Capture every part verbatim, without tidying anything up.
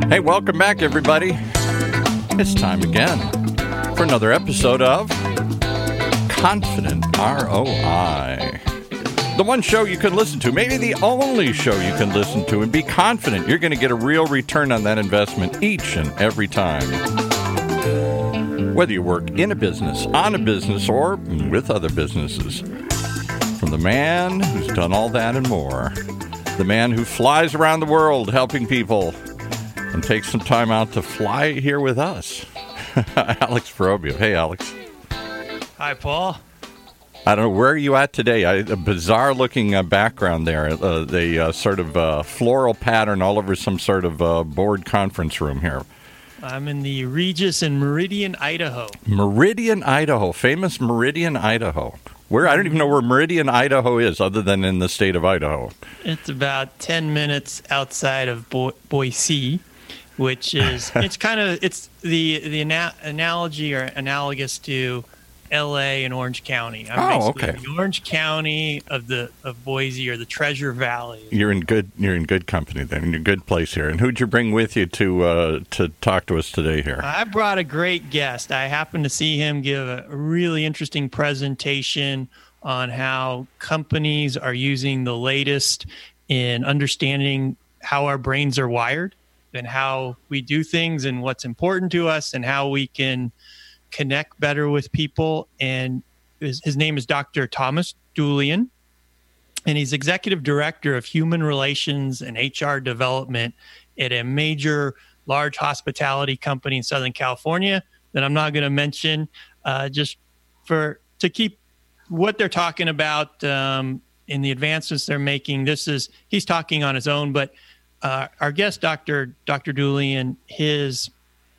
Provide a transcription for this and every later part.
Hey, welcome back, everybody. It's time again for another episode of Confident R O I. The one show you can listen to, maybe the only show you can listen to, and be confident you're going to get a real return on that investment each and every time. Whether you work in a business, on a business, or with other businesses. From the man who's done all that and more. The man who flies around the world helping people and takes some time out to fly here with us. Alex Ferrobio. Hey, Alex. Hi, Paul. I don't know, where are you at today? I, a bizarre-looking uh, background there. Uh, the uh, sort of uh, floral pattern all over some sort of uh, board conference room here. I'm in the Regis in Meridian, Idaho. Meridian, Idaho. Famous Meridian, Idaho. Where I don't even know where Meridian, Idaho is, other than in the state of Idaho. It's about ten minutes outside of Bo- Boise, which is it's kind of it's the the ana- analogy or analogous to L A and Orange County. I'm oh, basically okay. The Orange County of the of Boise, or the Treasure Valley. You're in good. You're in good company then. You're in a good place here. And who'd you bring with you to uh, to talk to us today here? I brought a great guest. I happened to see him give a really interesting presentation on how companies are using the latest in understanding how our brains are wired and how we do things and what's important to us and how we can connect better with people. And his, his name is Doctor Thomas Doolian, and he's executive director of human relations and H R development at a major large hospitality company in Southern California that I'm not going to mention, uh, just for to keep what they're talking about um, in the advancements they're making. This is he's talking on his own, but uh, our guest, Doctor Doctor Doolian, his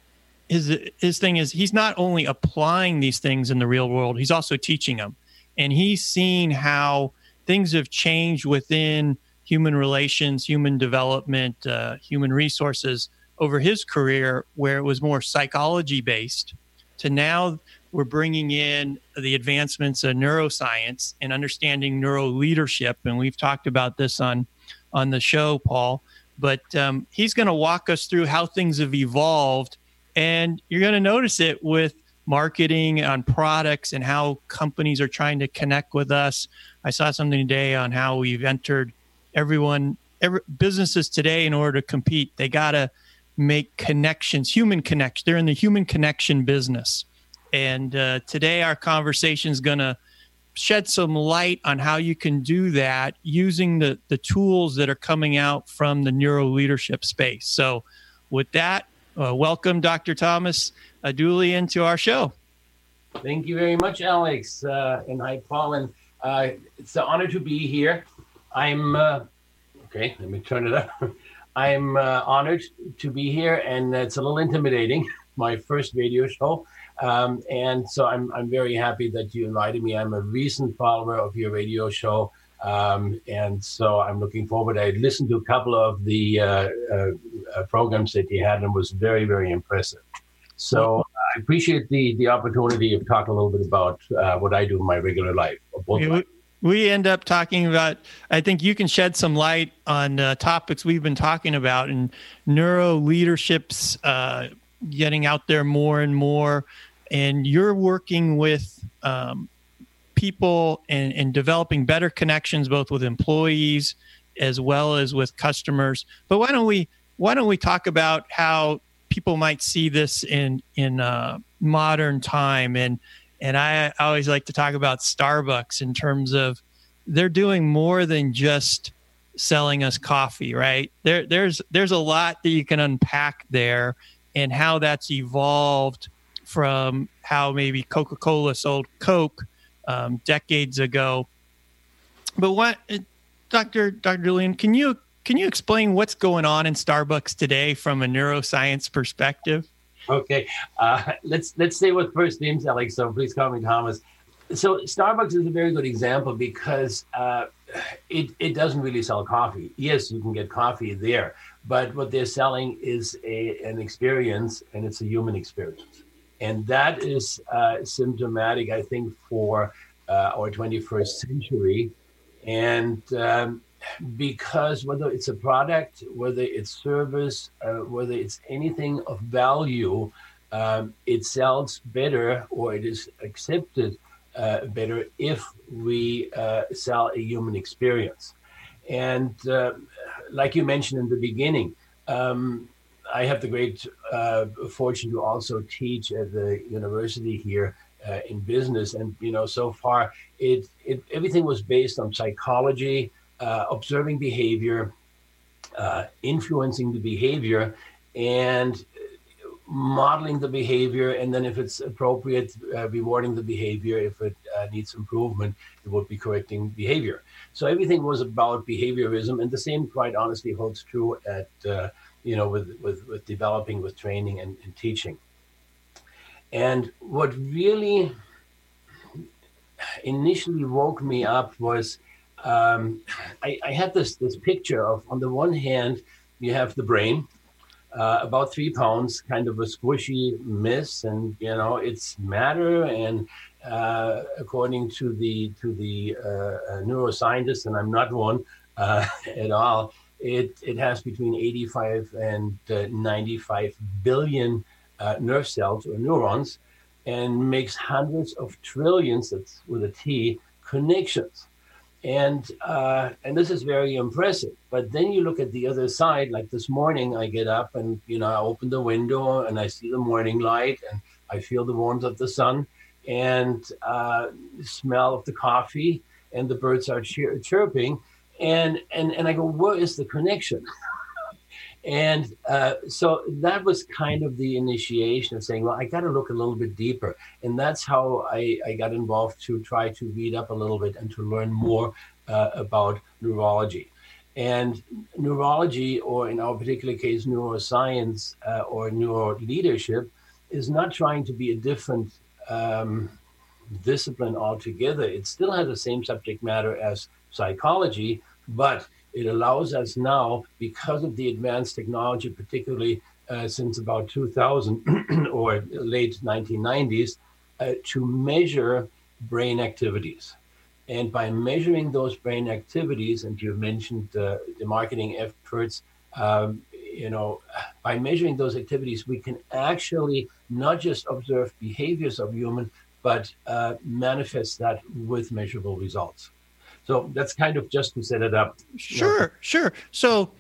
his his thing is he's not only applying these things in the real world, he's also teaching them, and he's seen how things have changed within human relations, human development, uh, human resources over his career, where it was more psychology based, to now we're bringing in the advancements of neuroscience and understanding neuro leadership, and we've talked about this on on the show, Paul. But um, he's going to walk us through how things have evolved. And you're going to notice it with marketing on products and how companies are trying to connect with us. I saw something today on how we've entered everyone, every, businesses today, in order to compete, they got to make connections, human connections. They're in the human connection business. And uh, today our conversation is going to shed some light on how you can do that using the, the tools that are coming out from the neuro leadership space. So with that, Uh, welcome, Doctor Thomas uh, Doolian, to our show. Thank you very much, Alex. Uh, and hi, Paul. And uh, it's an honor to be here. I'm, uh, okay, let me turn it up. I'm uh, honored to be here, and it's a little intimidating, my first radio show. Um, and so I'm, I'm very happy that you invited me. I'm a recent follower of your radio show. Um, and so I'm looking forward. I listened to a couple of the uh, uh, uh, programs that you had, and was very, very impressive. So I appreciate the the opportunity of talking a little bit about uh, what I do in my regular life. We, we end up talking about, I think you can shed some light on uh, topics we've been talking about, and neuro leadership's uh, getting out there more and more. And you're working with um, people and, and developing better connections, both with employees as well as with customers. But why don't we why don't we talk about how people might see this in in uh, modern time? And and I, I always like to talk about Starbucks in terms of they're doing more than just selling us coffee, right? There there's there's a lot that you can unpack there, and how that's evolved from how maybe Coca-Cola sold Coke Um, decades ago. But what, Doctor Doctor Doolian, can you can you explain what's going on in Starbucks today from a neuroscience perspective? Okay, uh, let's let's stay with first names, Alex. So please call me Thomas. So Starbucks is a very good example because uh, it it doesn't really sell coffee. Yes, you can get coffee there, but what they're selling is a an experience, and it's a human experience. And that is uh, symptomatic, I think, for uh, our twenty-first century. And um, because whether it's a product, whether it's service, uh, whether it's anything of value, um, it sells better or it is accepted uh, better if we uh, sell a human experience. And uh, like you mentioned in the beginning, um, I have the great uh, fortune to also teach at the university here uh, in business. And, you know, so far, it, it everything was based on psychology, uh, observing behavior, uh, influencing the behavior, and modeling the behavior. And then if it's appropriate, uh, rewarding the behavior. If it uh, needs improvement, it would be correcting behavior. So everything was about behaviorism. And the same, quite honestly, holds true at uh, you know, with, with, with developing, with training and, and teaching. And what really initially woke me up was um, I, I had this, this picture of, on the one hand, you have the brain, uh, about three pounds, kind of a squishy mess, and, you know, it's matter. And uh, according to the, to the uh, uh, neuroscientists, and I'm not one uh, at all, It it has between eighty-five and uh, ninety-five billion uh, nerve cells or neurons, and makes hundreds of trillions, that's with a T, connections. And uh, and this is very impressive. But then you look at the other side. Like this morning, I get up and, you know, I open the window and I see the morning light and I feel the warmth of the sun and uh, smell of the coffee, and the birds are chir- chirping. And, and and I go, where is the connection? And uh, so that was kind of the initiation of saying, well, I got to look a little bit deeper. And that's how I, I got involved to try to read up a little bit and to learn more uh, about neurology. And neurology, or in our particular case, neuroscience uh, or neuro leadership, is not trying to be a different um, discipline altogether. It still has the same subject matter as psychology, but it allows us now, because of the advanced technology, particularly uh, since about two thousand or late nineteen nineties, uh, to measure brain activities. And by measuring those brain activities, and you mentioned uh, the marketing efforts, um, you know, by measuring those activities, we can actually not just observe behaviors of human, but uh, manifest that with measurable results. So that's kind of just to set it up. Sure, yeah. sure. So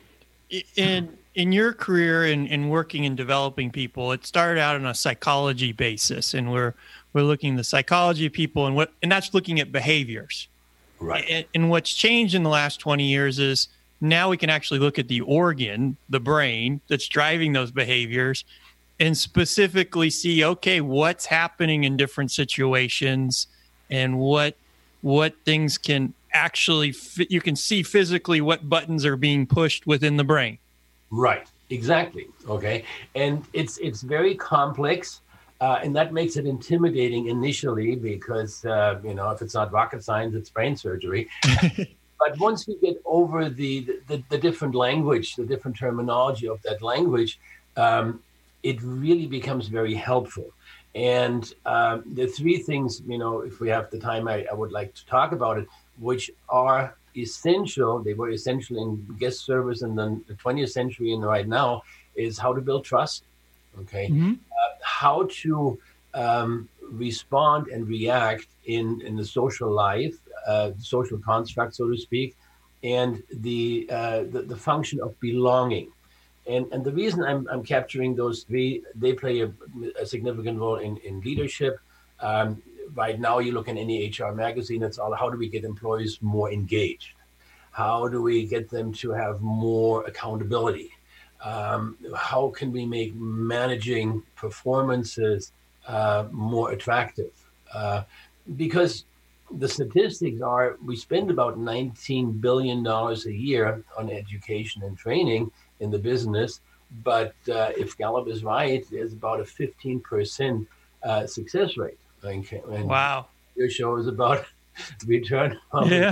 in in your career in, in working and developing people, it started out on a psychology basis, and we're we're looking at the psychology of people, and what and that's looking at behaviors. Right. And, and what's changed in the last twenty years is now we can actually look at the organ, the brain, that's driving those behaviors, and specifically see, okay, what's happening in different situations, and what what things can actually, you can see physically what buttons are being pushed within the brain. Right, exactly. Okay. And it's it's very complex, uh, and that makes it intimidating initially because, uh, you know, if it's not rocket science, it's brain surgery. But once we get over the, the, the different language, the different terminology of that language, um, it really becomes very helpful. And um, the three things, you know, if we have the time, I, I would like to talk about it, which are essential. They were essential in guest service in the, the twentieth century and right now, is how to build trust, okay? Mm-hmm. Uh, how to um, respond and react in, in the social life, uh, social construct, so to speak, and the, uh, the, the function of belonging. And, and the reason I'm, I'm capturing those three, they play a, a significant role in, in leadership. Um, right now, you look in any H R magazine, it's all how do we get employees more engaged? How do we get them to have more accountability? Um, how can we make managing performances uh, more attractive? Uh, because the statistics are we spend about nineteen billion dollars a year on education and training in the business, but uh, if Gallup is right, there's about a fifteen percent uh, success rate. Okay. And wow. Your show is about return. Yeah.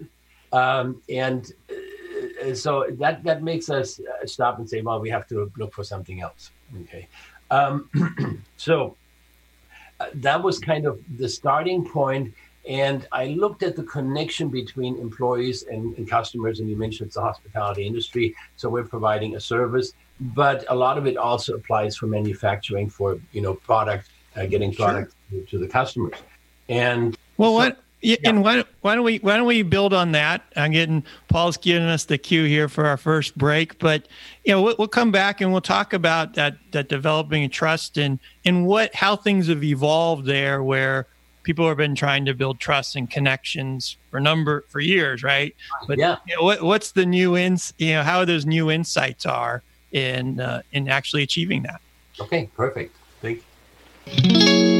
Um, and uh, so that, that makes us stop and say, well, we have to look for something else. Okay. Um, so uh, that was kind of the starting point. And I looked at the connection between employees and, and customers, and you mentioned it's the hospitality industry, so we're providing a service, but a lot of it also applies for manufacturing, for, you know, product, uh, getting product sure. to, to the customers. And well, so, what? Yeah, yeah. And why, why don't we why don't we build on that? I'm getting Paul's giving us the cue here for our first break, but you know we'll, we'll come back and we'll talk about that that developing trust and and what how things have evolved there, where people have been trying to build trust and connections for number for years, right? But yeah, you know, what what's the new ins you know how those new insights are in uh, in actually achieving that? Okay, perfect. Thank you.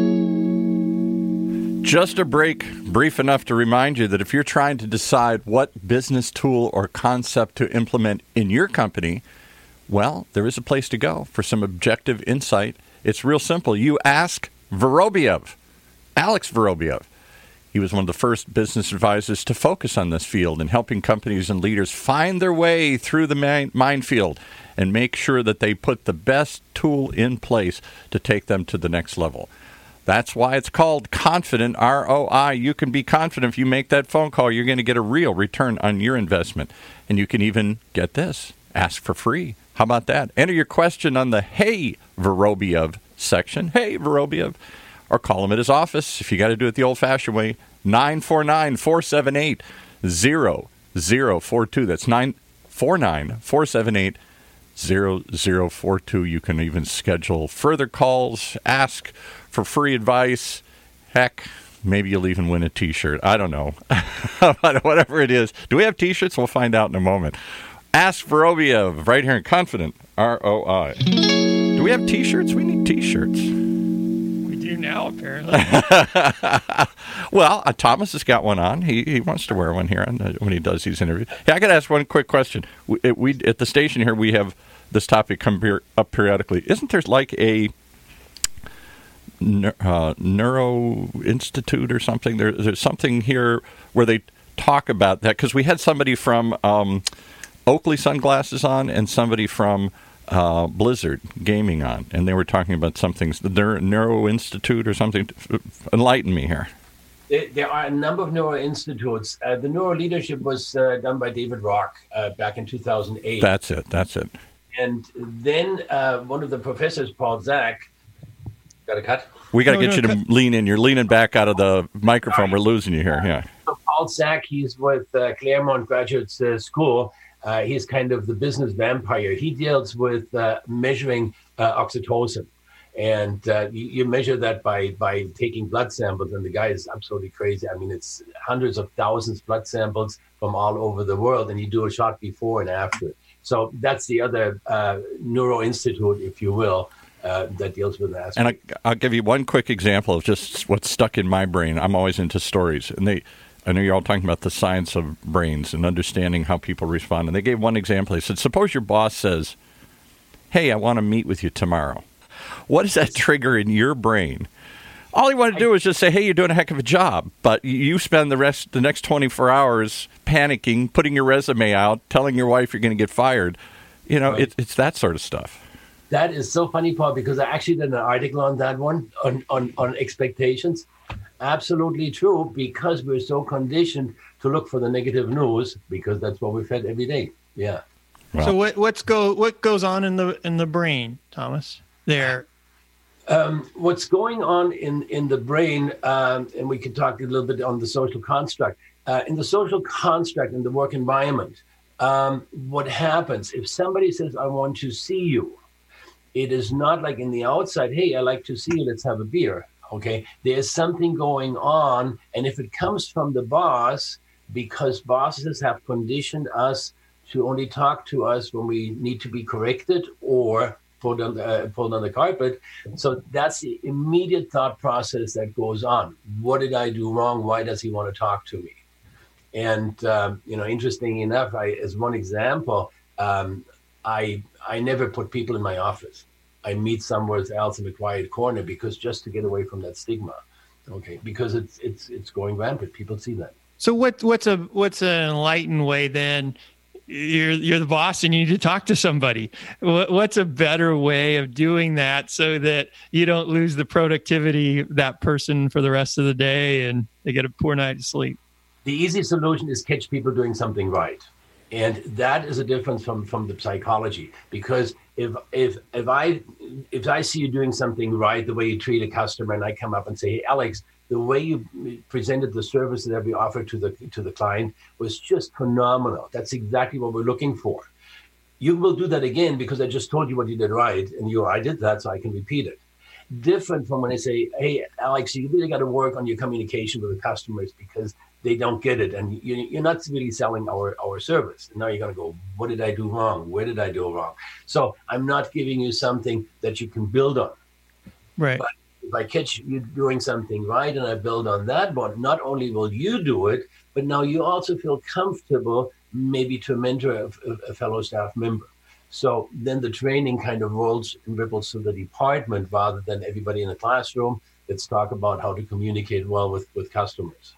Just a break, brief enough to remind you that if you're trying to decide what business tool or concept to implement in your company, well, there is a place to go for some objective insight. It's real simple. You ask Vorobiev, Alex Vorobiev. He was one of the first business advisors to focus on this field and helping companies and leaders find their way through the minefield and make sure that they put the best tool in place to take them to the next level. That's why it's called Confident R O I. You can be confident if you make that phone call, you're going to get a real return on your investment. And you can even get this, ask for free. How about that? Enter your question on the Hey Vorobiev section. Hey Vorobiev. Or call him at his office if you got to do it the old-fashioned way. nine four nine, four seven eight, zero zero four two. That's nine four nine, four seven eight, zero zero four two. You can even schedule further calls, ask for free advice. Heck, maybe you'll even win a T-shirt. I don't know. But whatever it is. Do we have T-shirts? We'll find out in a moment. Ask Vorobiev right here in Confident R O I. Do we have T-shirts? We need T-shirts. We do now, apparently. Well, uh, Thomas has got one on. He he wants to wear one here on, uh, when he does these interviews. Hey, I got to ask one quick question. We, it, we at the station here, we have this topic come here, up periodically. Isn't there like a Uh, Neuro Institute or something? There, there's something here where they talk about that, because we had somebody from um, Oakley Sunglasses on and somebody from uh, Blizzard Gaming on, and they were talking about something, the Neuro, Neuro Institute or something. Enlighten me here. There, there are a number of neuro institutes. Uh, the neuro leadership was uh, done by David Rock uh, back in two thousand eight. That's it. That's it. And then uh, one of the professors, Paul Zak, got a cut? We got to no, get no, you to cut. lean in. You're leaning back out of the microphone. We're losing you here. Yeah. So Paul Zak, he's with uh, Claremont Graduate uh, School. Uh, he's kind of the business vampire. He deals with uh, measuring uh, oxytocin. And uh, you, you measure that by, by taking blood samples. And the guy is absolutely crazy. I mean, it's hundreds of thousands of blood samples from all over the world. And you do a shot before and after. So that's the other uh, Neuro Institute, if you will. Uh, that deals with that. And I, I'll give you one quick example of just what's stuck in my brain. I'm always into stories. And they, I know you're all talking about the science of brains and understanding how people respond. And they gave one example. They said, suppose your boss says, hey, I want to meet with you tomorrow. What does that trigger in your brain? All you want to do is just say, hey, you're doing a heck of a job. But you spend the rest, the next twenty-four hours panicking, putting your resume out, telling your wife you're going to get fired. You know, right. it, it's that sort of stuff. That is so funny, Paul, because I actually did an article on that one, on, on, on expectations. Absolutely true, because we're so conditioned to look for the negative news, because that's what we've had every day. Yeah. Well. So what what's go what goes on in the in the brain, Thomas? There. Um, what's going on in, in the brain, um, and we can talk a little bit on the social construct. Uh, in the social construct, in the work environment, um, what happens if somebody says, I want to see you? It is not like in the outside, hey, I like to see you, let's have a beer, okay? There's something going on, and if it comes from the boss, because bosses have conditioned us to only talk to us when we need to be corrected or pulled on the, uh, pulled on the carpet, so that's the immediate thought process that goes on. What did I do wrong? Why does he want to talk to me? And, um, you know, interesting enough, I, as one example, um, I I never put people in my office. I meet somewhere else in a quiet corner, because just to get away from that stigma, okay? Because it's it's it's going rampant. People see that. So what what's a what's an enlightened way then? you're you're the boss and you need to talk to somebody. What, what's a better way of doing that so that you don't lose the productivity of that person for the rest of the day and they get a poor night's sleep? The easy solution is catch people doing something right. And that is a difference from, from the psychology, because if if if I if I see you doing something right, the way you treat a customer, and I come up and say, hey, Alex, the way you presented the service that we offered to the to the client was just phenomenal. That's exactly what we're looking for. You will do that again because I just told you what you did right, and you I did that, so I can repeat it. Different from when I say, hey, Alex, you really got to work on your communication with the customers because they don't get it, and you, you're not really selling our, our service. And now you're going to go, what did I do wrong? Where did I do wrong? So I'm not giving you something that you can build on. Right. But if I catch you doing something right and I build on that one, not only will you do it, but now you also feel comfortable maybe to mentor a, a fellow staff member. So then the training kind of rolls and ripples through the department rather than everybody in the classroom. Let's talk about how to communicate well with, with customers.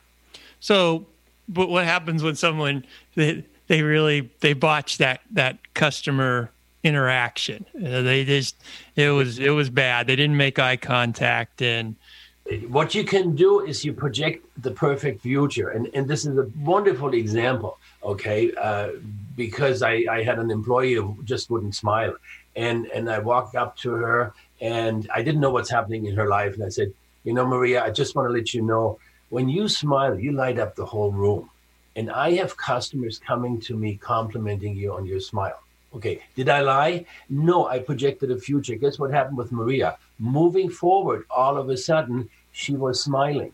So, but what happens when someone they they really they botch that that customer interaction? Uh, they just it was it was bad. They didn't make eye contact, and what you can do is you project the perfect future, and and this is a wonderful example. Okay, uh, because I I had an employee who just wouldn't smile, and and I walked up to her and I didn't know what's happening in her life, and I said, you know, Maria, I just want to let you know, when you smile, you light up the whole room. And I have customers coming to me complimenting you on your smile. Okay, did I lie? No, I projected a future. Guess what happened with Maria? Moving forward, all of a sudden, she was smiling.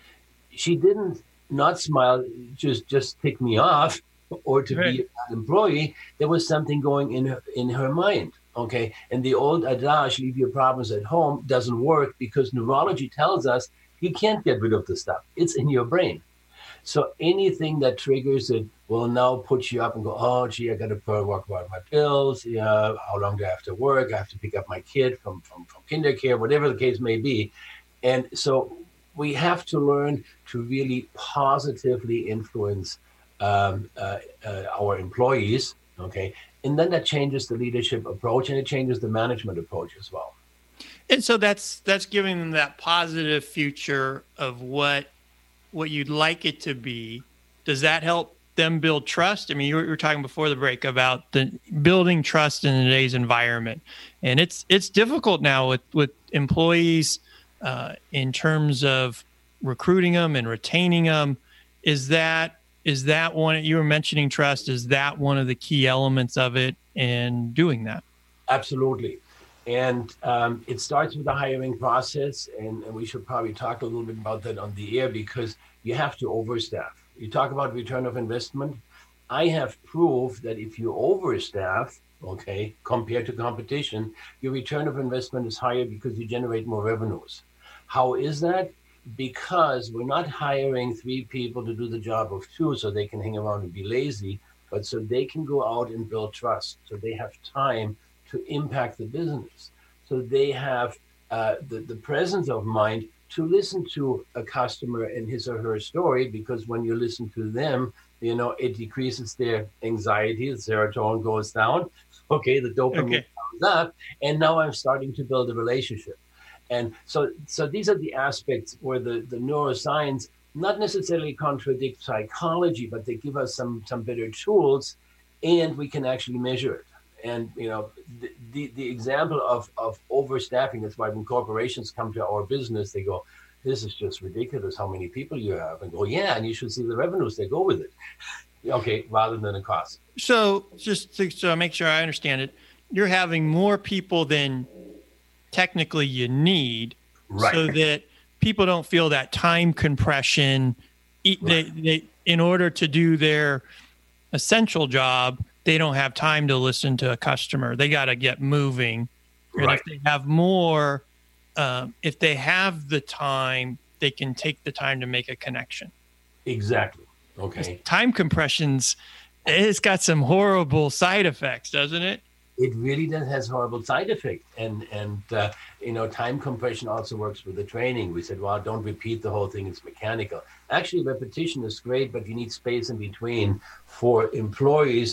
She didn't not smile, just, just tick me off or to right. be an employee. There was something going in her, in her mind. Okay, and the old adage, leave your problems at home, doesn't work because neurology tells us you can't get rid of the stuff. It's in your brain. So anything that triggers it will now put you up and go, oh, gee, I got to work about my pills. Yeah, how long do I have to work? I have to pick up my kid from, from, from kinder care, whatever the case may be. And so we have to learn to really positively influence um, uh, uh, our employees, okay? And then that changes the leadership approach and it changes the management approach as well. And so that's that's giving them that positive future of what what you'd like it to be. Does that help them build trust? I mean, you were, you were talking before the break about the building trust in today's environment, and it's it's difficult now with with employees uh, in terms of recruiting them and retaining them. Is that is that one you were mentioning trust? Is that one of the key elements of it in doing that? Absolutely. And um, it starts with the hiring process, and, and we should probably talk a little bit about that on the air because you have to overstaff. You talk about return of investment. I have proof that if you overstaff, okay, compared to competition, your return of investment is higher because you generate more revenues. How is that? Because we're not hiring three people to do the job of two so they can hang around and be lazy, but so they can go out and build trust, so they have time to impact the business. So they have uh, the, the presence of mind to listen to a customer and his or her story, because when you listen to them, you know, it decreases their anxiety, the serotonin goes down, okay, the dopamine okay. comes up, and now I'm starting to build a relationship. And so so these are the aspects where the, the neuroscience not necessarily contradict psychology, but they give us some, some better tools, and we can actually measure it. And, you know, the, the, the example of, of overstaffing, that's why when corporations come to our business, they go, this is just ridiculous how many people you have. And go, yeah, and you should see the revenues that go with it. Okay, rather than the cost. So just to so make sure I understand it, you're having more people than technically you need, right, so that people don't feel that time compression. Right. They, they, in order to do their essential job, they don't have time to listen to a customer. They got to get moving. And right. if they have more, um, if they have the time, they can take the time to make a connection. Exactly. Okay. Time compressions, it's got some horrible side effects, doesn't it? It really does has horrible side effects. And, and uh, you know, time compression also works with the training. We said, well, don't repeat the whole thing. It's mechanical. Actually, repetition is great, but you need space in between for employees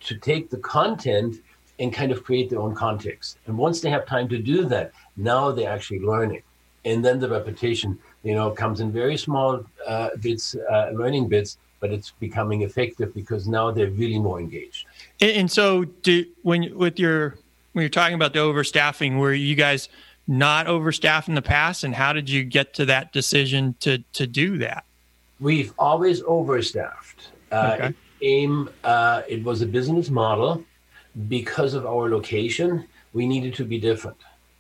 to take the content and kind of create their own context. And once they have time to do that, now they're actually learning. And then the repetition, you know, comes in very small uh, bits, uh, learning bits, but it's becoming effective because now they're really more engaged. And, and so, do when with your when you're talking about the overstaffing, were you guys not overstaffed in the past, and how did you get to that decision to to do that? We've always overstaffed. Uh, Okay. it, came, uh, it was a business model. Because of our location, we needed to be different.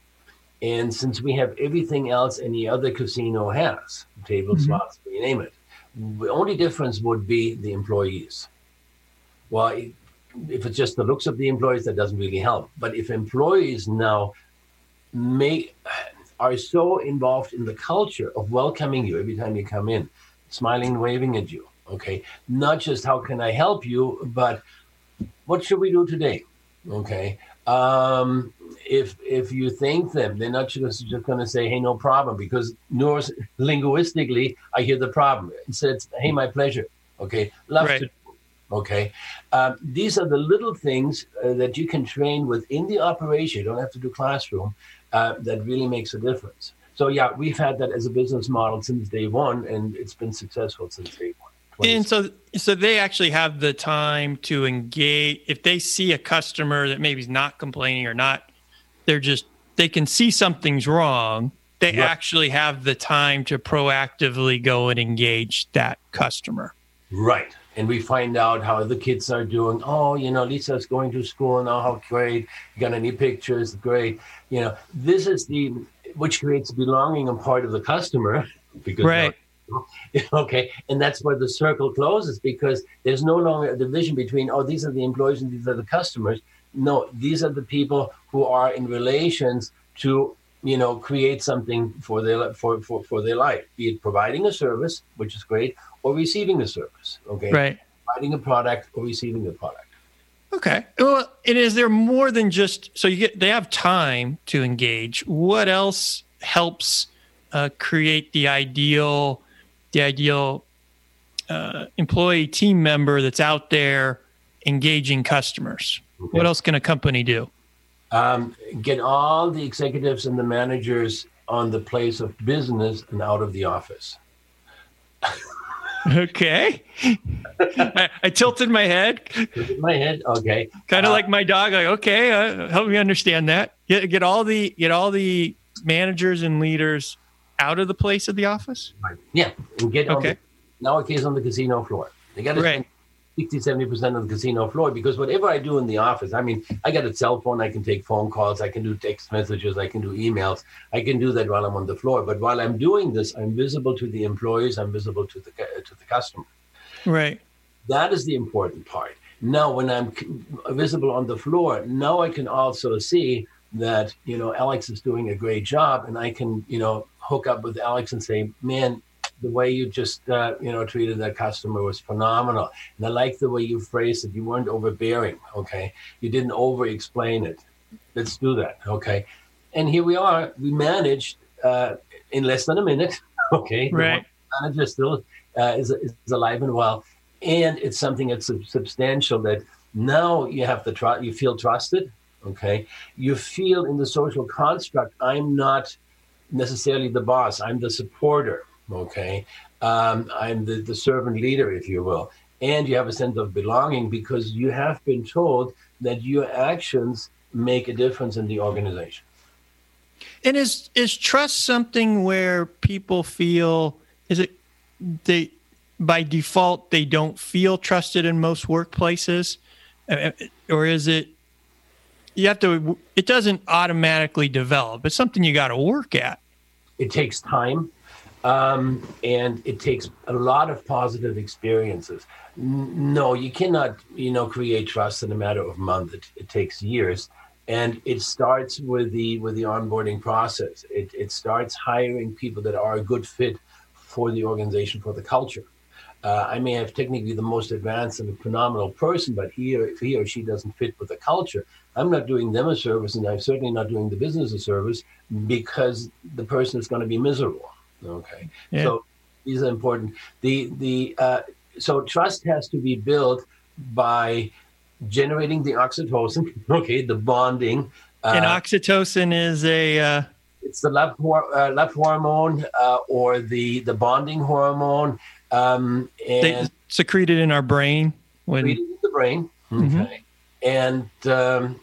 And since we have everything else any other casino has, table, Mhm. slots, you name it, the only difference would be the employees. Well, it- if it's just the looks of the employees, that doesn't really help. But if employees now may are so involved in the culture of welcoming you every time you come in, smiling, waving at you, okay, not just how can I help you, but what should we do today? Okay. Um, if if you thank them, they're not just, just going to say, hey, no problem, because neuro- linguistically, I hear the problem. Instead, it's, hey, my pleasure. Okay. Love Right. to. Okay. Um, these are the little things uh, that you can train within the operation. You don't have to do classroom. Uh, that really makes a difference. So, yeah, we've had that as a business model since day one, and it's been successful since day one. And so, so they actually have the time to engage. If they see a customer that maybe is not complaining or not, they're just, they can see something's wrong. They Right. actually have the time to proactively go and engage that customer. Right. And we find out how the kids are doing. Oh, you know, Lisa's going to school now. How great. You got any pictures? Great. You know, this is the, which creates belonging on part of the customer. Because Right. okay, and that's where the circle closes, because there's no longer a division between, oh, these are the employees and these are the customers. No, these are the people who are in relations to, you know, create something for their for, for, for their life, be it providing a service, which is great, or receiving a service. Okay, Right. providing a product or receiving a product. Okay. Well, and is there more than just, so you get, they have time to engage. What else helps uh, create the ideal, the ideal uh, employee team member that's out there engaging customers? Okay. What else can a company do? Um, get all the executives and the managers on the place of business and out of the office. Okay. I, I tilted my head, Look at my head. Okay. kind of Uh, like my dog. Like, okay, uh, help me understand that. Get, get all the get all the managers and leaders out of the place of the office. Right. Yeah, and get on Okay. the, nowadays on the casino floor. They got to Right. spend sixty, seventy percent of the casino floor, because whatever I do in the office, I mean, I got a cell phone, I can take phone calls, I can do text messages, I can do emails. I can do that while I'm on the floor. But while I'm doing this, I'm visible to the employees, I'm visible to the cu- to the customer. Right. That is the important part. Now, when I'm c- visible on the floor, now I can also see that, you know, Alex is doing a great job, and I can, you know, hook up with Alex and say, man, the way you just, uh, you know, treated that customer was phenomenal. And I like the way you phrased it. You weren't overbearing, okay? You didn't over-explain it. Let's do that, okay? And here we are. We managed uh, in less than a minute, okay? The Right. manager still uh, is, is alive and well. And it's something that's sub- substantial that now you have the trust, you feel trusted, okay? You feel in the social construct, I'm not necessarily the boss, I'm the supporter, okay? Um, I'm the, the servant leader, if you will. And you have a sense of belonging because you have been told that your actions make a difference in the organization. And is is trust something where people feel, is it they by default they don't feel trusted in most workplaces? Uh, or is it you have to it doesn't automatically develop. It's something you got to work at. It takes time, um, and it takes a lot of positive experiences. N- No, you cannot, you know, create trust in a matter of months. It, it takes years, and it starts with the with the onboarding process. It it starts hiring people that are a good fit for the organization, for the culture. Uh, I may have technically the most advanced and phenomenal person, but he or, if he or she doesn't fit with the culture, I'm not doing them a service, and I'm certainly not doing the business a service, because the person is going to be miserable. Okay, Yeah. so these are important. The the uh, so trust has to be built by generating the oxytocin, okay, the bonding. Uh, and oxytocin is a... Uh... It's the love, hor- uh, love hormone uh, or the, the bonding hormone. Um, and they secreted in our brain. When... Secreted in the brain. Okay. Mm-hmm. And um,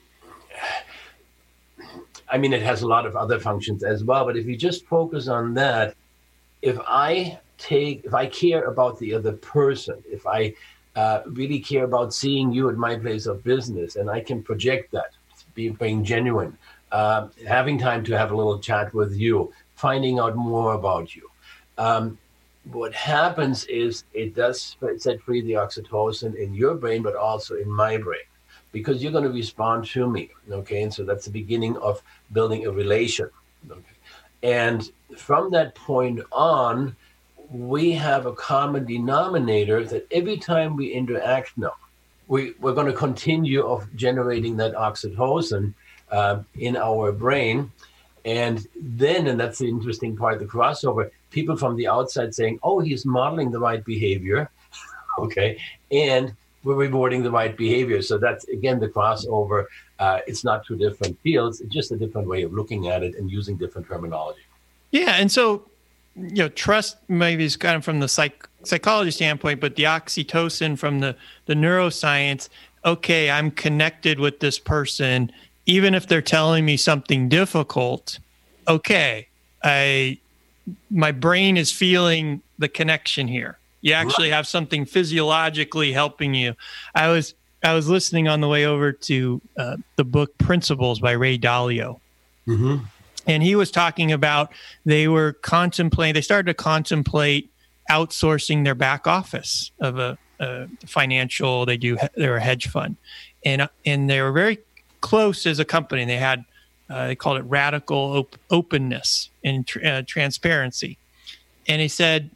I mean, it has a lot of other functions as well. But if you just focus on that, if I take, if I care about the other person, if I uh, really care about seeing you at my place of business, and I can project that, being, being genuine, uh, having time to have a little chat with you, finding out more about you. Um, what happens is it does set free the oxytocin in your brain, but also in my brain, because you're going to respond to me. Okay. And so that's the beginning of building a relation. Okay. And from that point on, we have a common denominator that every time we interact now, we, we're going to continue of generating that oxytocin uh, in our brain. And then, and that's the interesting part of the crossover, people from the outside saying, oh, he's modeling the right behavior. Okay. And we're rewarding the right behavior. So that's, again, the crossover. Uh, it's not two different fields. It's just a different way of looking at it and using different terminology. Yeah. And so, you know, trust maybe is kind of from the psych- psychology standpoint, but the oxytocin from the, the neuroscience, okay, I'm connected with this person, even if they're telling me something difficult. Okay, I, my brain is feeling the connection here. You actually have something physiologically helping you. I was I was listening on the way over to uh, the book Principles by Ray Dalio. Mm-hmm. And he was talking about they were contemplating, they started to contemplate outsourcing their back office of a, a financial, they do, they're a hedge fund. And, and they were very close as a company. They had, uh, they called it radical op- openness and tr- uh, transparency. And he said,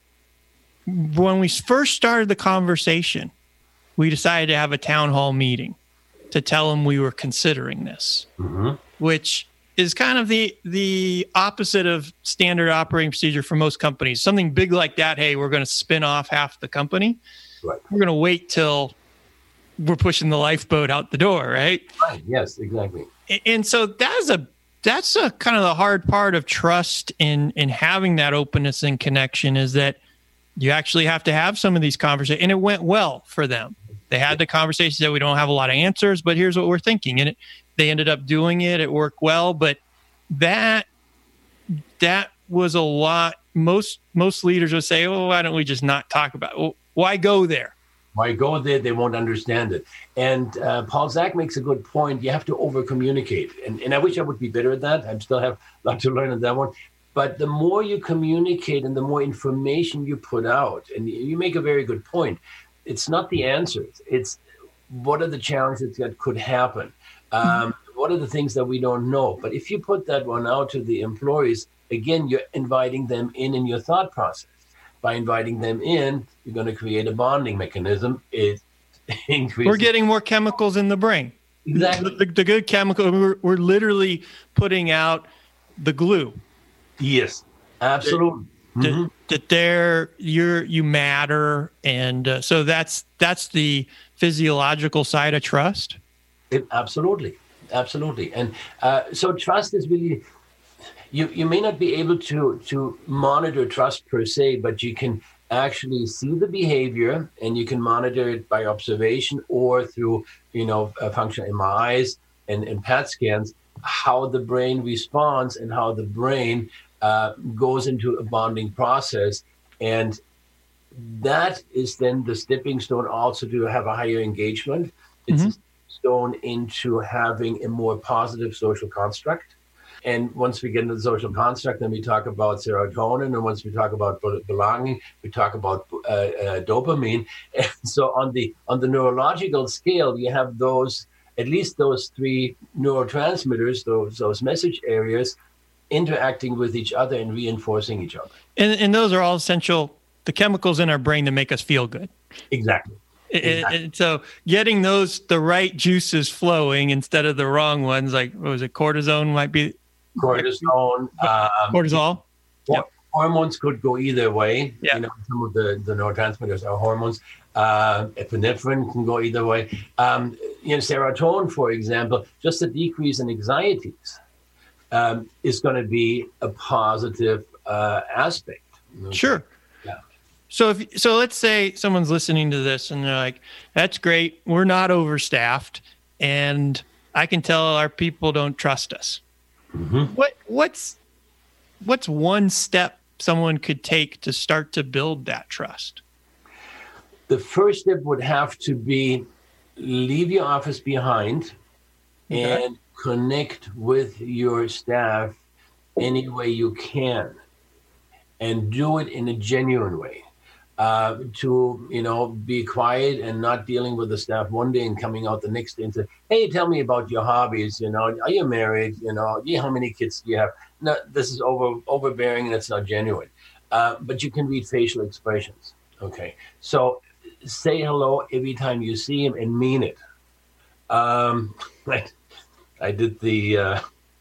when we first started the conversation, we decided to have a town hall meeting to tell them we were considering this, mm-hmm. which is kind of the the opposite of standard operating procedure for most companies. Something big like that, hey, we're going to spin off half the company. Right. We're going to wait till we're pushing the lifeboat out the door, right? Right. Yes, exactly. And, and so that's a that's a kind of the hard part of trust in in having that openness and connection, is that you actually have to have some of these conversations. And it went well for them. They had the conversations that we don't have a lot of answers, but here's what we're thinking. And it, they ended up doing it. It worked well. But that that was a lot. Most most leaders would say, oh, why don't we just not talk about it? Well, why go there? Why go there? They won't understand it. And uh, Paul Zak makes a good point. You have to over-communicate. And, and I wish I would be better at that. I still have a lot to learn on that one. But the more you communicate and the more information you put out, and you make a very good point, it's not the answers. It's what are the challenges that could happen? Um, mm-hmm. What are the things that we don't know? But if you put that one out to the employees, again, you're inviting them in in your thought process. By inviting them in, you're going to create a bonding mechanism. It increases. We're getting more chemicals in the brain. Exactly. The, the good chemical, we're, we're literally putting out the glue. Yes, absolutely. That, mm-hmm. that there, you're you matter, and uh, so that's that's the physiological side of trust. It, absolutely, absolutely, and uh, so trust is really. You you may not be able to to monitor trust per se, but you can actually see the behavior, and you can monitor it by observation or through you know uh, functional M R Is and, and P E T scans, how the brain responds and how the brain uh, goes into a bonding process. And that is then the stepping stone also to have a higher engagement. It's mm-hmm. a stone into having a more positive social construct. And once we get into the social construct, then we talk about serotonin. And once we talk about belonging, we talk about uh, uh, dopamine. And so on the on the neurological scale, you have those, at least those three neurotransmitters, those those message areas, interacting with each other and reinforcing each other. And, and those are all essential, the chemicals in our brain that make us feel good. Exactly. Exactly. And so getting those, the right juices flowing instead of the wrong ones, like, what was it, cortisone might be? Cortisone. Um, Cortisol. Cor- hormones could go either way. Yeah. You know, some of the, the neurotransmitters are hormones. Uh, epinephrine can go either way. Um, you know, serotonin, for example, just a decrease in anxieties um, is going to be a positive uh, aspect. Okay. Sure. Yeah. So if so, let's say someone's listening to this and they're like, "That's great. We're not overstaffed, and I can tell our people don't trust us." Mm-hmm. What what's what's one step someone could take to start to build that trust? The first step would have to be leave your office behind Okay. and connect with your staff any way you can, and do it in a genuine way. Uh, to, you know, be quiet and not dealing with the staff one day and coming out the next day and say, "Hey, tell me about your hobbies. You know, are you married? You know, yeah, how many kids do you have?" No, this is over overbearing and it's not genuine. Uh, but you can read facial expressions. Okay, so say hello every time you see him and mean it. Um, right. I did the uh,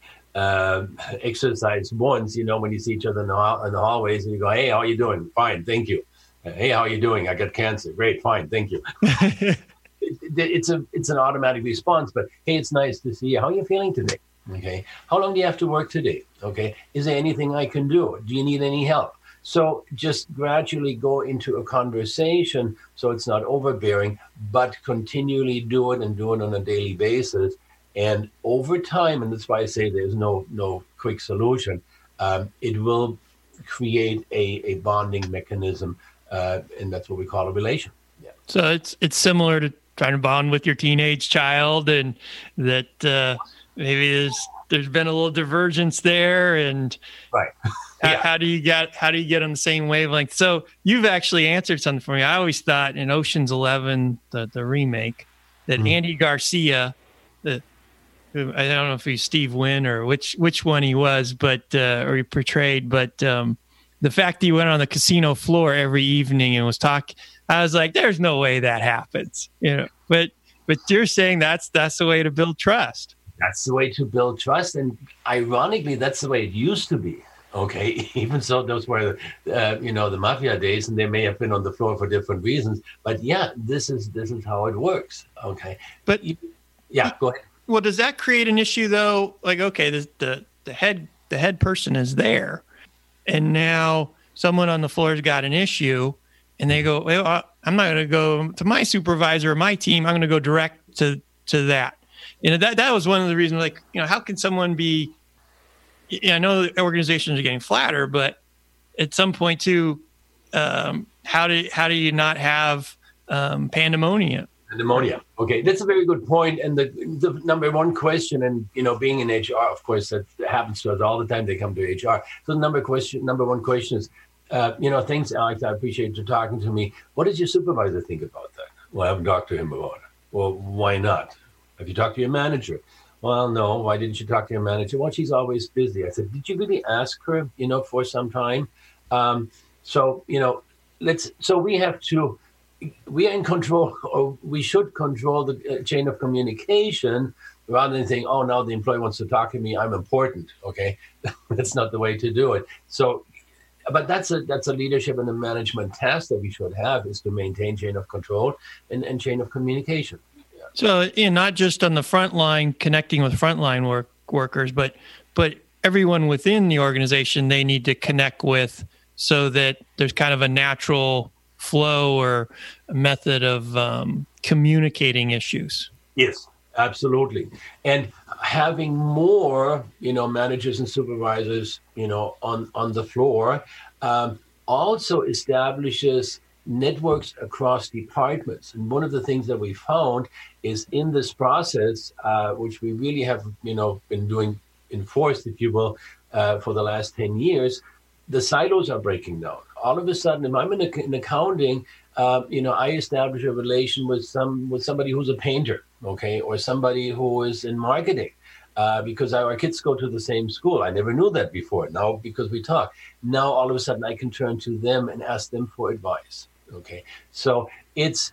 uh, exercise once, you know, when you see each other in the, hall- in the hallways and you go, "Hey, how you doing?" "Fine, thank you." "Hey, how you doing?" "I got cancer." "Great, fine, thank you." it, it's a it's an automatic response, but hey, it's nice to see you. How are you feeling today? Okay. How long do you have to work today? Okay. Is there anything I can do? Do you need any help? So just gradually go into a conversation so it's not overbearing, but continually do it and do it on a daily basis. And over time, and that's why I say there's no no quick solution, um, it will create a, a bonding mechanism, uh, and that's what we call a relation. Yeah. So it's it's similar to trying to bond with your teenage child, and that uh, maybe there's there's been a little divergence there, and Right. how, Yeah. how do you get how do you get on the same wavelength? So you've actually answered something for me. I always thought in Ocean's Eleven, the the remake, that Mhm. Andy Garcia, the who- I don't know if he's Steve Wynn or which which one he was, but uh, or he portrayed, but um, the fact that he went on the casino floor every evening and was talking, I was like, "There's no way that happens," you know. But but you're saying that's that's the way to build trust. That's the way to build trust. And ironically, that's the way it used to be. Okay. Even so, those were, uh, you know, the mafia days, and they may have been on the floor for different reasons. But yeah, this is this is how it works. Okay. But Yeah, go ahead. well, does that create an issue though? Like, okay, the the, the head the head person is there, and now someone on the floor has got an issue, and they go, "Well, I- I'm not going to go to my supervisor or my team. I'm going to go direct to to that." You know, that that was one of the reasons. Like, you know, how can someone be? Yeah, I know the organizations are getting flatter, but at some point too, um, how do how do you not have um, pandemonium? Pneumonia. Okay, that's a very good point. And the the number one question, and you know, being in H R, of course, that happens to us all the time. They come to H R. So the number question, number one question is, uh, you know, thanks, Alex. I appreciate you talking to me. What does your supervisor think about that? Well, I haven't talked to him about it. Well, why not? Have you talked to your manager? Well, no. Why didn't you talk to your manager? Well, she's always busy. I said, did you really ask her? You know, for some time. Um, so you know, let's. So we have to. We are in control, or we should control the uh, chain of communication rather than saying, "Oh, now the employee wants to talk to me. I'm important." Okay, that's not the way to do it. So, but that's a that's a leadership and a management task that we should have, is to maintain chain of control and, and chain of communication. Yeah. So, you know, not just on the front line, connecting with frontline work workers, but but everyone within the organization they need to connect with, so that there's kind of a natural flow or method of um, communicating issues. Yes, absolutely. And having more, you know, managers and supervisors, you know, on, on the floor um, also establishes networks across departments. And one of the things that we found is in this process, uh, which we really have, you know, been doing enforced, if you will, uh, for the last ten years, the silos are breaking down. All of a sudden, if I'm in, a, in accounting, uh, you know, I establish a relation with some with somebody who's a painter, okay, or somebody who is in marketing, uh, because our kids go to the same school. I never knew that before. Now, because we talk, now all of a sudden I can turn to them and ask them for advice. Okay, so it's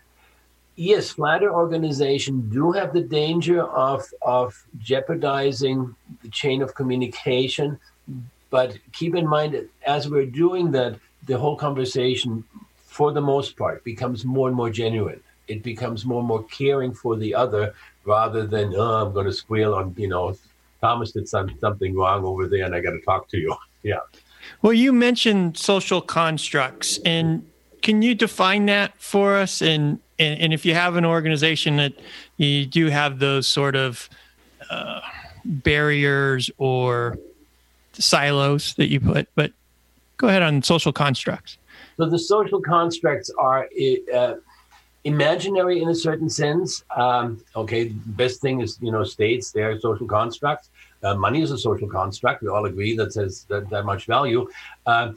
yes, flatter organizations do have the danger of of jeopardizing the chain of communication. but keep in mind that as we're doing that, the whole conversation, for the most part, becomes more and more genuine. It becomes more and more caring for the other, rather than, oh, I'm going to squeal on, you know, Thomas did some, something wrong over there and I got to talk to you. Yeah. Well, you mentioned social constructs, and can you define that for us? And, and, and if you have an organization that you do have those sort of uh, barriers or silos that you put, but go ahead on social constructs. So the social constructs are uh, imaginary in a certain sense. Um, okay, best thing is, you know, states, they're social constructs. Uh, money is a social construct. We all agree that has that, that much value. Uh,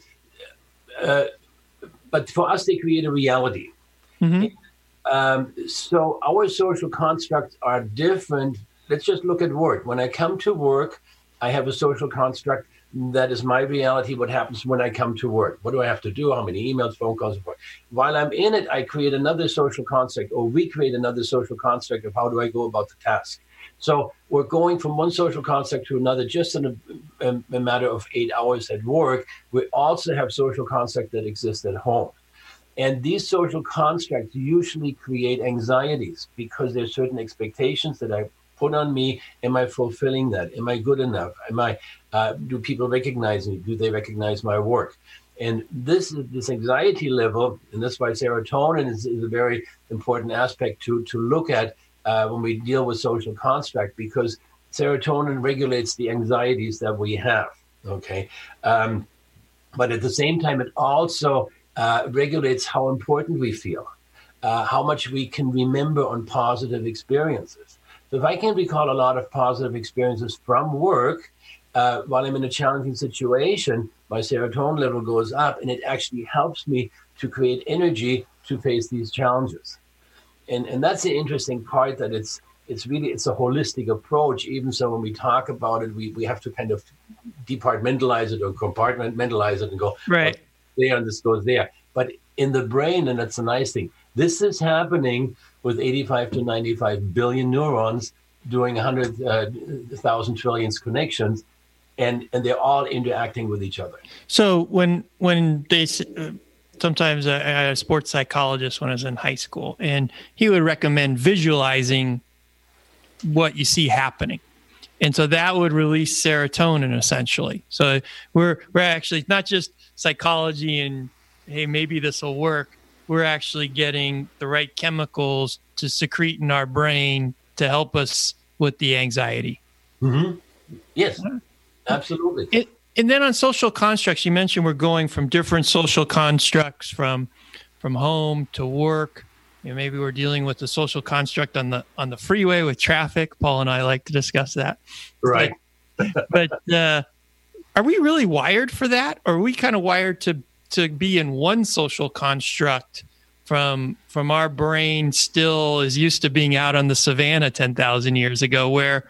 uh, but for us, they create a reality. Mm-hmm. Um, so our social constructs are different. Let's just look at work. When I come to work, I have a social construct. That is my reality, what happens when I come to work. What do I have to do? How many emails, phone calls, and so forth. While I'm in it, I create another social construct, or we create another social construct of how do I go about the task. So we're going from one social construct to another just in a, a, a matter of eight hours at work. We also have social constructs that exist at home. And these social constructs usually create anxieties because there's certain expectations that I put on me. Am I fulfilling that? Am I good enough? Am I, uh, do people recognize me? Do they recognize my work? And this this anxiety level, and that's why serotonin is, is a very important aspect to, to look at uh, when we deal with social construct, because serotonin regulates the anxieties that we have, okay? Um, but at the same time, it also uh, regulates how important we feel, uh, how much we can remember on positive experiences. So if I can recall a lot of positive experiences from work, uh, while I'm in a challenging situation, my serotonin level goes up, and it actually helps me to create energy to face these challenges. And and that's the interesting part, that it's it's really, it's a holistic approach. Even so, when we talk about it, we, we have to kind of departmentalize it or compartmentalize it and go, right, oh, there, and this goes there. But in the brain, and that's a nice thing, this is happening with eighty-five to ninety-five billion neurons doing one hundred thousand trillion connections, and, and they're all interacting with each other. So when when they uh, sometimes I had a sports psychologist when I was in high school, and he would recommend visualizing what you see happening. And so that would release serotonin essentially. So we're we're actually not just psychology and, hey, maybe this will work. We're actually getting the right chemicals to secrete in our brain to help us with the anxiety. Mm-hmm. Yes, absolutely. It, and then on social constructs, you mentioned we're going from different social constructs from from home to work. You know, maybe we're dealing with the social construct on the on the freeway with traffic. Paul and I like to discuss that. Right. But, but uh, are we really wired for that? Or are we kind of wired to to be in one social construct from from our brain still is used to being out on the savannah ten thousand years ago, where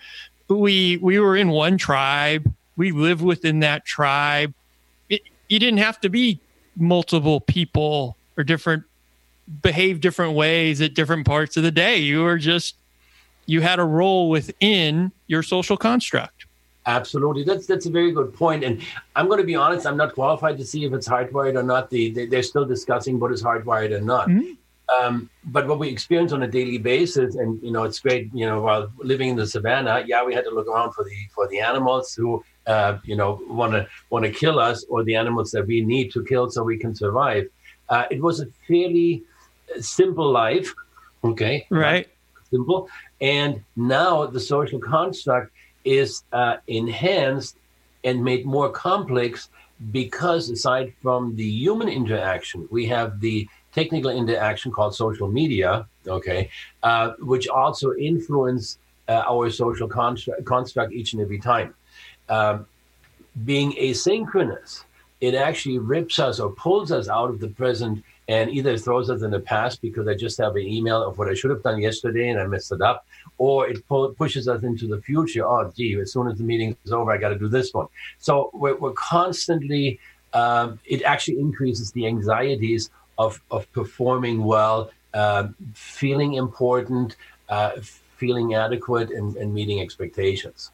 we we were in one tribe, we lived within that tribe. It, you didn't have to be multiple people or different behave different ways at different parts of the day. You were just, you had a role within your social construct. Absolutely. That's that's a very good point. And I'm going to be honest, I'm not qualified to see if it's hardwired or not. The, they, they're still discussing what is hardwired or not. Mm-hmm. Um, but what we experience on a daily basis, and, you know, it's great, you know, while living in the savannah, yeah, we had to look around for the for the animals who, uh, you know, want to want to kill us, or the animals that we need to kill so we can survive. Uh, it was a fairly simple life, okay? Right. Simple. And now the social construct is uh, enhanced and made more complex, because aside from the human interaction, we have the technical interaction called social media, okay, uh, which also influence uh, our social construct, construct each and every time. Um, being asynchronous, it actually rips us or pulls us out of the present, and either throws us in the past because I just have an email of what I should have done yesterday and I messed it up, or it pull, pushes us into the future. Oh, gee, as soon as the meeting is over, I got to do this one. So we're, we're constantly, um, it actually increases the anxieties of, of performing well, uh, feeling important, uh, feeling adequate, and, and meeting expectations.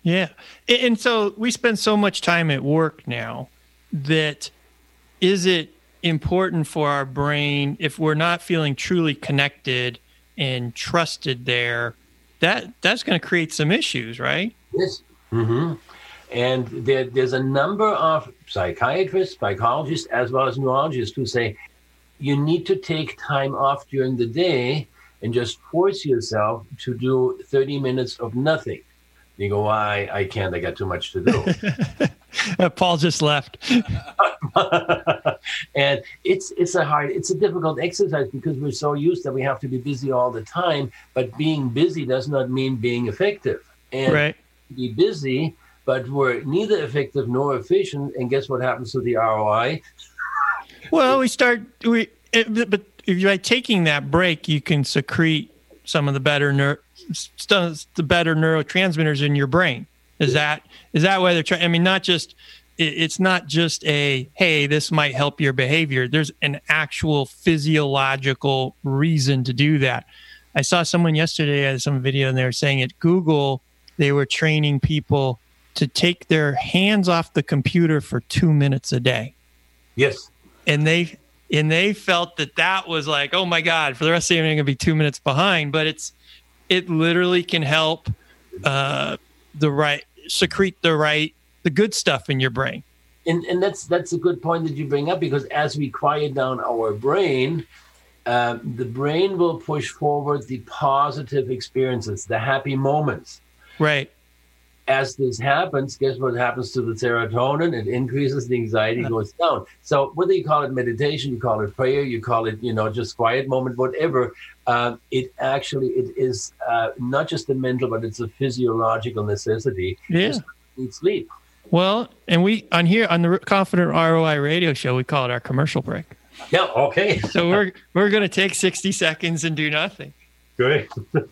Yeah. And so we spend so much time at work now that is it important for our brain, if we're not feeling truly connected and trusted there, that that's going to create some issues, right? Yes. Mm-hmm. And there, there's a number of psychiatrists, psychologists, as well as neurologists who say you need to take time off during the day and just force yourself to do thirty minutes of nothing. You go, why? I can't. I got too much to do. Paul just left. And it's it's a hard, it's a difficult exercise because we're so used that we have to be busy all the time. But being busy does not mean being effective. And right. be busy, but we're neither effective nor efficient. And guess what happens to the R O I? Well, we start, we, it, but if by taking that break, you can secrete some of the better neuro, the better neurotransmitters in your brain. Is that is that why they're trying? I mean, not just it's not just a hey, this might help your behavior. There's an actual physiological reason to do that. I saw someone yesterday had some video and they were saying at Google they were training people to take their hands off the computer for two minutes a day. Yes. And they and they felt that that was like, oh my God, for the rest of the day I'm going to be two minutes behind. But it's it literally can help uh, the right secrete the right the good stuff in your brain. And and that's that's a good point that you bring up, because as we quiet down our brain, uh, the brain will push forward the positive experiences, the happy moments. Right. As this happens, guess what happens to the serotonin? It increases, the anxiety goes down. So whether you call it meditation, you call it prayer, you call it, you know, just quiet moment, whatever, uh, it actually, it is uh, not just a mental, but it's a physiological necessity. Yeah. Just need sleep. Well, and we, on here, on the Confident R O I radio show, we call it our commercial break. Yeah, okay. So we're we're going to take sixty seconds and do nothing. Great.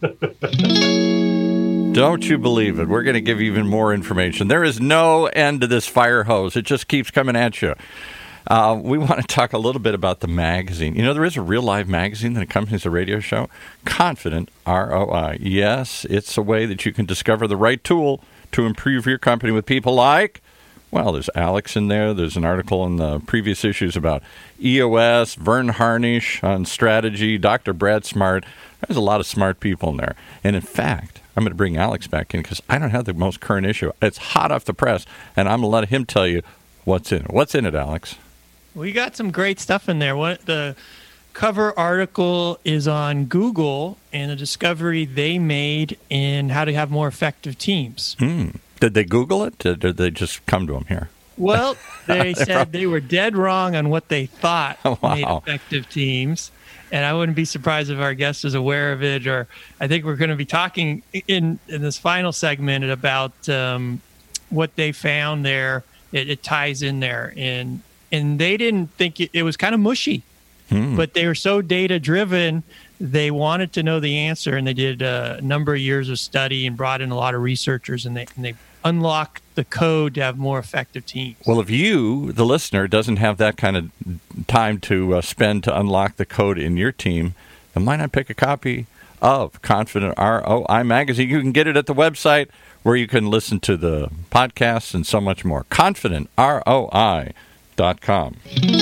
Don't you believe it? We're going to give you even more information. There is no end to this fire hose. It just keeps coming at you. Uh, we want to talk a little bit about the magazine. You know, there is a real live magazine that accompanies a radio show. Confident R O I. Yes, it's a way that you can discover the right tool to improve your company with people like, well, there's Alex in there. There's an article in the previous issues about E O S, Vern Harnish on strategy, Doctor Brad Smart. There's a lot of smart people in there. And in fact, I'm going to bring Alex back in because I don't have the most current issue. It's hot off the press, and I'm going to let him tell you what's in it. What's in it, Alex? We got some great stuff in there. What the cover article is on Google and a discovery they made in how to have more effective teams. Hmm. Did they Google it? Or did they just come to them here? Well, they said they were dead wrong on what they thought wow. made effective teams. And I wouldn't be surprised if our guest is aware of it. Or I think we're going to be talking in, in this final segment about um, what they found there. It, it ties in there. And and they didn't think it, it was kind of mushy. Hmm. But they were so data-driven, they wanted to know the answer. And they did a number of years of study and brought in a lot of researchers. And they, and they unlocked the code to have more effective teams. Well, if you, the listener, doesn't have that kind of time to uh, spend to unlock the code in your team, then why not pick a copy of Confident R O I magazine? You can get it at the website where you can listen to the podcasts and so much more. confident R O I dot com.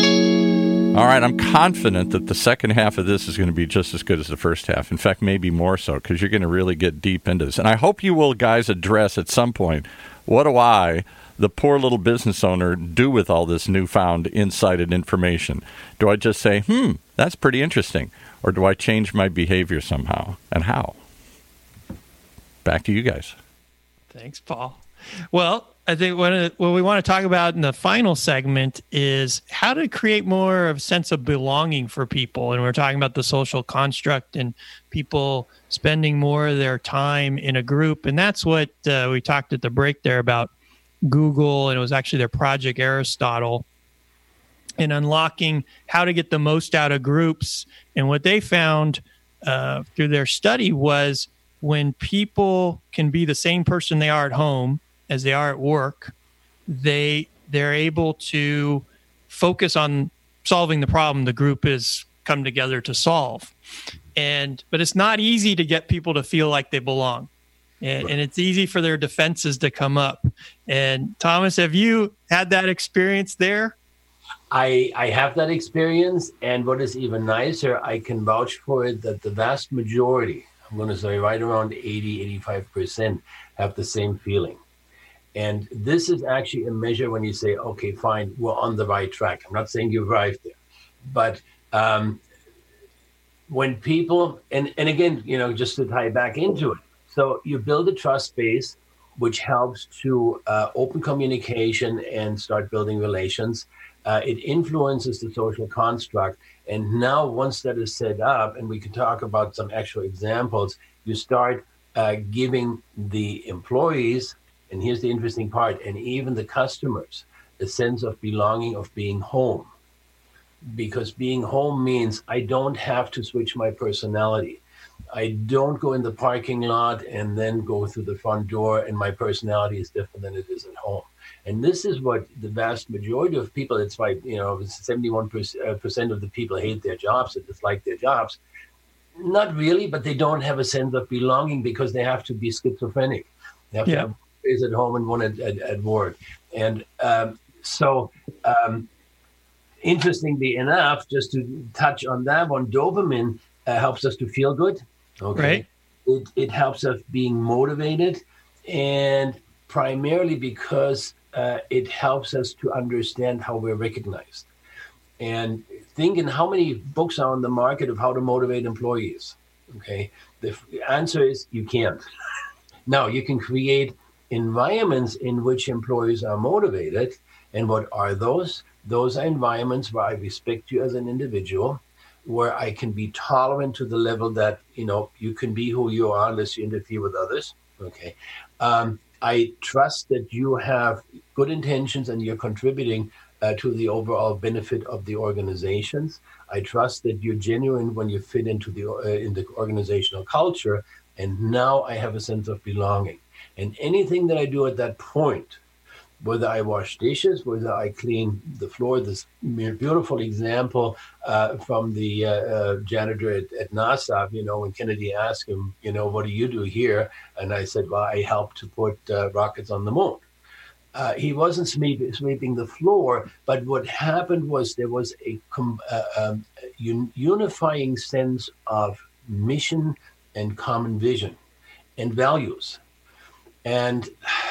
All right, I'm confident that the second half of this is going to be just as good as the first half. In fact, maybe more so, because you're going to really get deep into this. And I hope you will, guys, address at some point, what do I, the poor little business owner, do with all this newfound insight and information? Do I just say, hmm, that's pretty interesting? Or do I change my behavior somehow? And how? Back to you guys. Thanks, Paul. Well, I think what, what we want to talk about in the final segment is how to create more of a sense of belonging for people. And we're talking about the social construct and people spending more of their time in a group. And that's what uh, we talked at the break there about Google, and it was actually their Project Aristotle, and unlocking how to get the most out of groups. And what they found uh, through their study was when people can be the same person they are at home as they are at work, they they're able to focus on solving the problem the group has come together to solve. And but it's not easy to get people to feel like they belong. And, and it's easy for their defenses to come up. And Thomas, have you had that experience there? I, I have that experience. And what is even nicer, I can vouch for it that the vast majority, I'm going to say right around eighty, eighty-five percent have the same feeling. And this is actually a measure when you say, okay, fine, we're on the right track. I'm not saying you've arrived there, but um, when people, and, and again, you know, just to tie back into it, so you build a trust base, which helps to uh, open communication and start building relations. Uh, it influences the social construct. And now once that is set up, and we can talk about some actual examples, you start uh, giving the employees, and here's the interesting part, and even the customers, a sense of belonging, of being home. Because being home means I don't have to switch my personality. I don't go in the parking lot and then go through the front door and my personality is different than it is at home. And this is what the vast majority of people, it's why, you know, seventy-one percent of the people hate their jobs and dislike their jobs. Not really, but they don't have a sense of belonging because they have to be schizophrenic. They have yeah. to have is at home and one at, at, at work. And um, so um, interestingly enough, just to touch on that one, dopamine uh, helps us to feel good. Okay. Right. It, it helps us being motivated, and primarily because uh, it helps us to understand how we're recognized. And thinking how many books are on the market of how to motivate employees. Okay. The answer is you can't. Now you can create environments in which employees are motivated. And what are those? Those are environments where I respect you as an individual, where I can be tolerant to the level that, you know, you can be who you are unless you interfere with others. Okay. Um, I trust that you have good intentions and you're contributing uh, to the overall benefit of the organizations. I trust that you're genuine when you fit into the, uh, in the organizational culture. And now I have a sense of belonging. And anything that I do at that point, whether I wash dishes, whether I clean the floor, this beautiful example uh, from the uh, uh, janitor at, at NASA, you know, when Kennedy asked him, you know, what do you do here? And I said, well, I helped to put uh, rockets on the moon. Uh, he wasn't sweep, sweeping the floor, but what happened was there was a com- uh, um, un- unifying sense of mission and common vision and values. And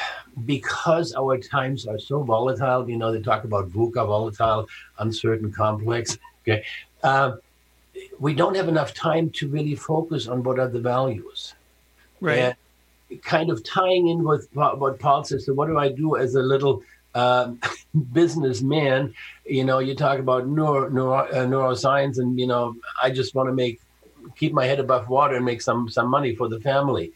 because our times are so volatile, you know, they talk about VUCA, volatile, uncertain, complex. Okay, uh, we don't have enough time to really focus on what are the values. Right. And kind of tying in with what Paul says, so what do I do as a little um, businessman? You know, you talk about neuro, neuro, uh, neuroscience, and, you know, I just want to make, keep my head above water and make some, some money for the family.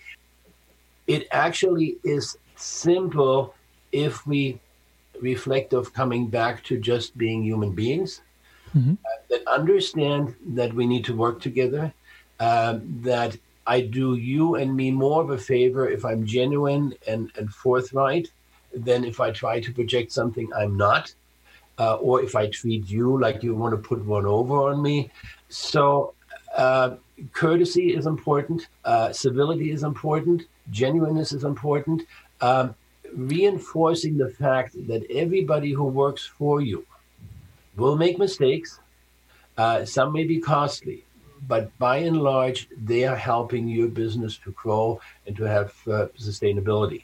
It actually is simple if we reflect of coming back to just being human beings, mm-hmm. uh, that understand that we need to work together, uh, that I do you and me more of a favor if I'm genuine and, and forthright than if I try to project something I'm not, uh, or if I treat you like you want to put one over on me. So uh, courtesy is important, uh, civility is important, genuineness is important. Um, reinforcing the fact that everybody who works for you will make mistakes. Uh, some may be costly, but by and large, they are helping your business to grow and to have uh, sustainability.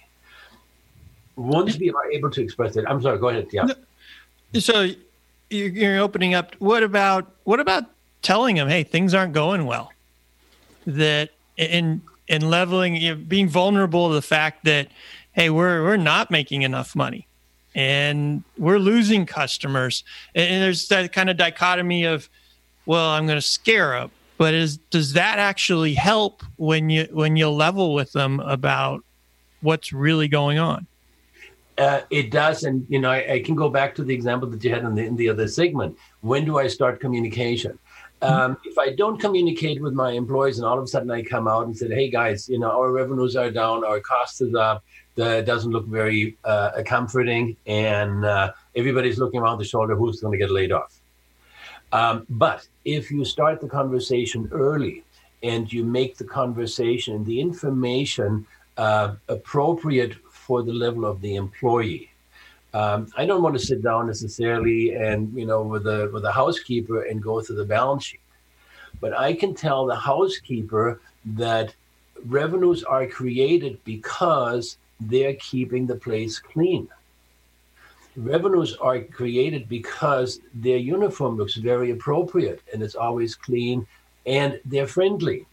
Once we are able to express that, I'm sorry, go ahead. Yeah. So you're opening up. What about what about telling them, hey, things aren't going well? That in in leveling, you know, being vulnerable to the fact that, hey, we're we're not making enough money, and we're losing customers. And there's that kind of dichotomy of, well, I'm going to scare them, but is does that actually help when you when you level with them about what's really going on? Uh, it does, and you know, I, I can go back to the example that you had in the in the other segment. When do I start communication? Um, if I don't communicate with my employees and all of a sudden I come out and say, hey guys, you know, our revenues are down, our costs is up, that doesn't look very uh, comforting, and uh, everybody's looking around the shoulder, who's going to get laid off? Um, but if you start the conversation early and you make the conversation, the information uh, appropriate for the level of the employee. Um, I don't want to sit down necessarily and, you know, with a with a housekeeper and go through the balance sheet. But I can tell the housekeeper that revenues are created because they're keeping the place clean. Revenues are created because their uniform looks very appropriate and it's always clean and they're friendly.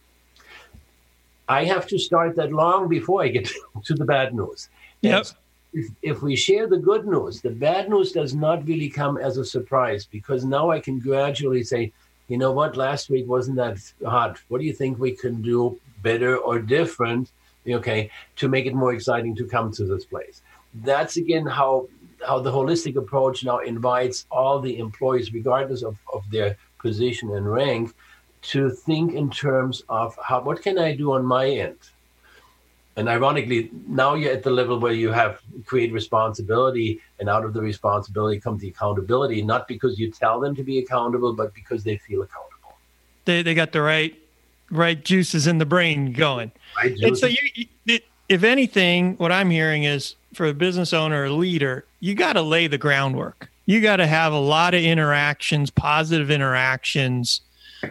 I have to start that long before I get to the bad news. Yep. If, if we share the good news, the bad news does not really come as a surprise, because now I can gradually say, you know what, last week wasn't that hot. What do you think we can do better or different, okay, to make it more exciting to come to this place? That's, again, how how the holistic approach now invites all the employees, regardless of, of their position and rank, to think in terms of how, what can I do on my end? And ironically, now you're at the level where you have create responsibility, and out of the responsibility comes the accountability, not because you tell them to be accountable, but because they feel accountable. They they got the right right juices in the brain going. Right juices. And so, you, you, if anything, what I'm hearing is, for a business owner or leader, you got to lay the groundwork. You got to have a lot of interactions, positive interactions,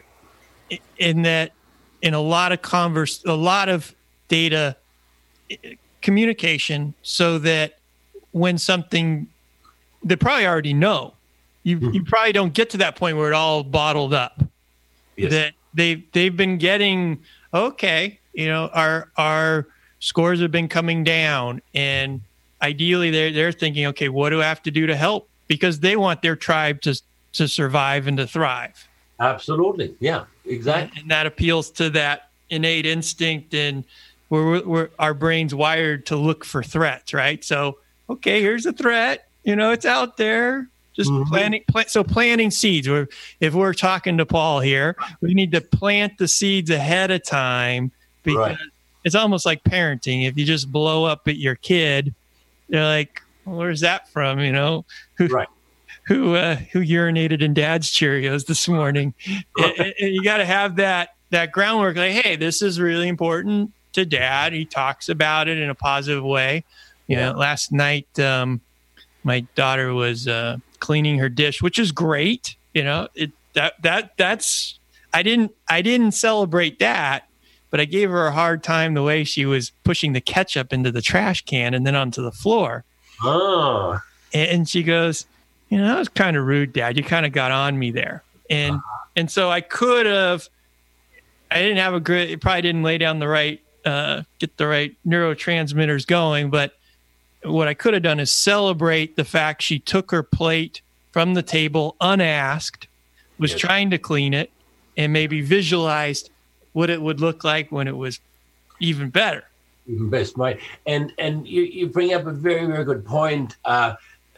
in that, in a lot of converse, a lot of data communication, so that when something, they probably already know, you mm-hmm. you probably don't get to that point where it all bottled up. Yes. That they they've been getting, okay, you know, our our scores have been coming down, and ideally they're they're thinking, okay, what do I have to do to help? Because they want their tribe to to survive and to thrive. Absolutely, yeah, exactly. And, and that appeals to that innate instinct, and we're, we're our brain's wired to look for threats, right? So, okay, here's a threat. You know, it's out there. Just mm-hmm. planting. Plant, so planting seeds. We're, if we're talking to Paul here, we need to plant the seeds ahead of time, because right. it's almost like parenting. If you just blow up at your kid, they're like, well, "Where's that from?" You know, who right. who uh, who urinated in Dad's Cheerios this morning? Right. and, and you got to have that that groundwork. Like, hey, this is really important to Dad. He talks about it in a positive way. You yeah. know, last night um, my daughter was uh, cleaning her dish, which is great. You know, it that that that's I didn't I didn't celebrate that, but I gave her a hard time the way she was pushing the ketchup into the trash can and then onto the floor. Oh. And she goes, you know, that was kind of rude, Dad. You kind of got on me there. And uh-huh. and so I could have, I didn't have a good, probably didn't lay down the right, uh, get the right neurotransmitters going. But what I could have done is celebrate the fact she took her plate from the table unasked, was yes. trying to clean it, and maybe visualized what it would look like when it was even better. Even best, right? And and you, you bring up a very, very good point uh,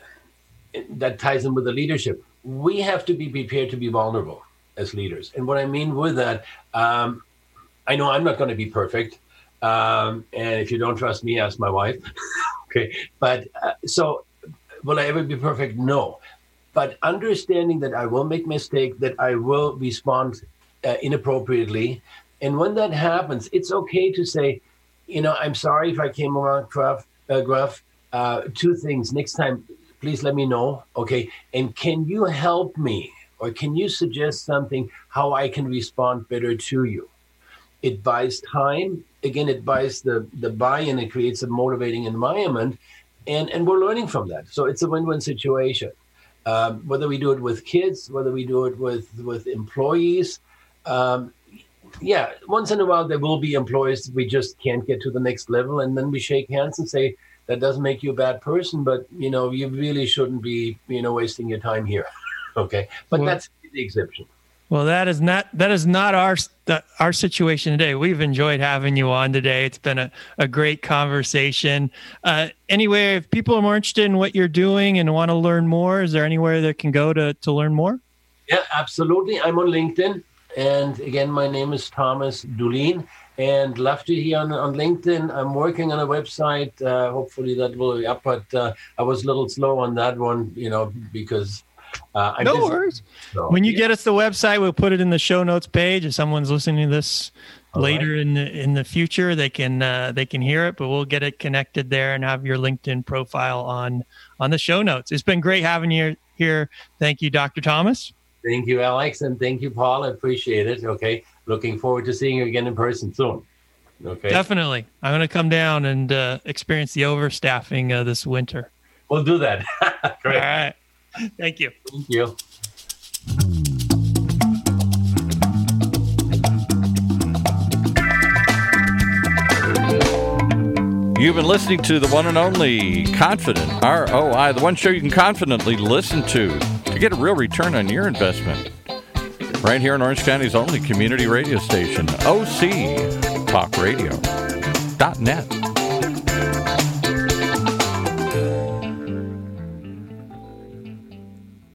that ties in with the leadership. We have to be prepared to be vulnerable as leaders. And what I mean with that, um, I know I'm not going to be perfect. Um, and if you don't trust me, ask my wife. Okay. But uh, so will I ever be perfect? No. But understanding that I will make mistakes, that I will respond uh, inappropriately. And when that happens, it's okay to say, you know, I'm sorry if I came around gruff. Uh, gruff. Uh, two things. Next time, please let me know. Okay. And can you help me? Or can you suggest something how I can respond better to you? It buys time. Again, it buys the, the buy-in. It creates a motivating environment. And, and we're learning from that. So it's a win-win situation. Um, whether we do it with kids, whether we do it with, with employees. Um, yeah, once in a while, there will be employees we just can't get to the next level. And then we shake hands and say, that doesn't make you a bad person, but, you know, you really shouldn't be, you know, wasting your time here. Okay. But well, that's the exception. Well, that is not, that is not our, the, our situation today. We've enjoyed having you on today. It's been a, a great conversation. Uh, anyway, if people are more interested in what you're doing and want to learn more, is there anywhere they can go to, to learn more? Yeah, absolutely. I'm on LinkedIn. And again, my name is Thomas Dulin, and love to hear on, on LinkedIn. I'm working on a website. Uh, hopefully that will be up, but uh, I was a little slow on that one, you know, because Uh, I'm no busy. worries. So, when you yeah. get us the website, we'll put it in the show notes page. If someone's listening to this All later right. in the in the future, they can uh, they can hear it. But we'll get it connected there and have your LinkedIn profile on on the show notes. It's been great having you here. Thank you, Doctor Thomas. Thank you, Alex, and thank you, Paul. I appreciate it. Okay, looking forward to seeing you again in person soon. Okay, Definitely, I'm going to come down and uh, experience the overstaffing uh, this winter. we'll do that. Great. All right. Thank you. Thank you. You've been listening to the one and only Confident R O I, the one show you can confidently listen to to get a real return on your investment. Right here in Orange County's only community radio station, O C Talk Radio dot net.